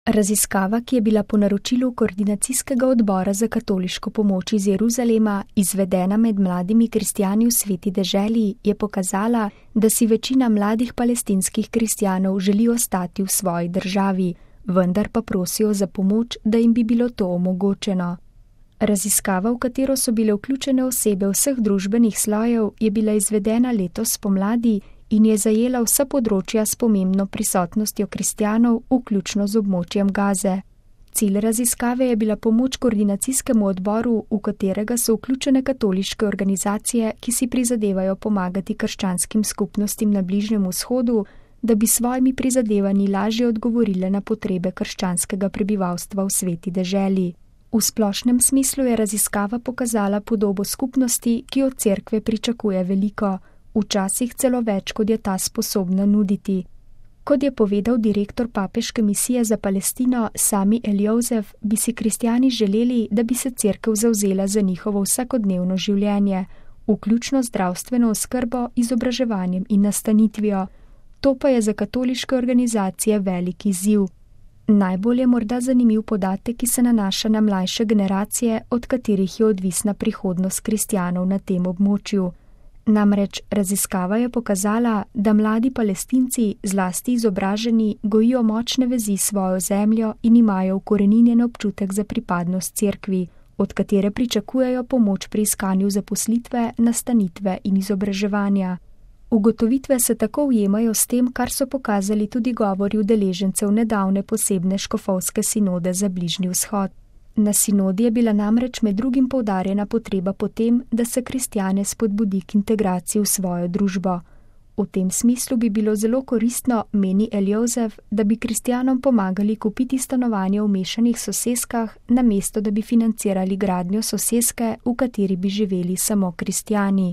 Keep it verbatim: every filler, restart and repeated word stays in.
Raziskava, ki je bila po naročilu Koordinacijskega odbora za katoliško pomoč iz Jeruzalema izvedena med mladimi kristjani v Sveti deželi, je pokazala, da si večina mladih palestinskih kristjanov želi ostati v svoji državi, vendar pa prosijo za pomoč, da jim bi bilo to omogočeno. Raziskava, v katero so bile vključene osebe vseh družbenih slojev, je bila izvedena letos spomladi in je zajela vsa področja s pomembno prisotnostjo kristjanov, vključno z območjem Gaze. Cilj raziskave je bila pomoč koordinacijskemu odboru, v katerega so vključene katoliške organizacije, ki si prizadevajo pomagati krščanskim skupnostim na Bližnjem vzhodu, da bi svojimi prizadevanji lažje odgovorile na potrebe krščanskega prebivalstva v Sveti deželi. V splošnem smislu je raziskava pokazala podobo skupnosti, ki od cerkve pričakuje veliko, včasih celo več, kot je ta sposobna nuditi. Kot je povedal direktor Papeške misije za Palestino Sami El-Jozef, bi si kristjani želeli, da bi se cerkev zavzela za njihovo vsakodnevno življenje, vključno zdravstveno oskrbo, izobraževanjem in nastanitvijo. To pa je za katoliške organizacije velik izziv. Najbolj je morda zanimiv podatek, ki se nanaša na mlajše generacije, od katerih je odvisna prihodnost kristjanov na tem območju. Namreč raziskava je pokazala, da mladi Palestinci, zlasti izobraženi, gojijo močne vezi s svojo zemljo in imajo ukoreninjen občutek za pripadnost cerkvi, od katere pričakujejo pomoč pri iskanju zaposlitve, nastanitve in izobraževanja. Ugotovitve se tako ujemajo s tem, kar so pokazali tudi govori udeležencev nedavne posebne škofovske sinode za Bližnji vzhod. Na sinodi je bila namreč med drugim poudarjena potreba po tem, da se kristjane spodbudi k integraciji v svojo družbo. V tem smislu bi bilo zelo koristno, meni El-Jozef, da bi kristjanom pomagali kupiti stanovanje v mešanih soseskah, namesto da bi financirali gradnjo soseske, v kateri bi živeli samo kristjani.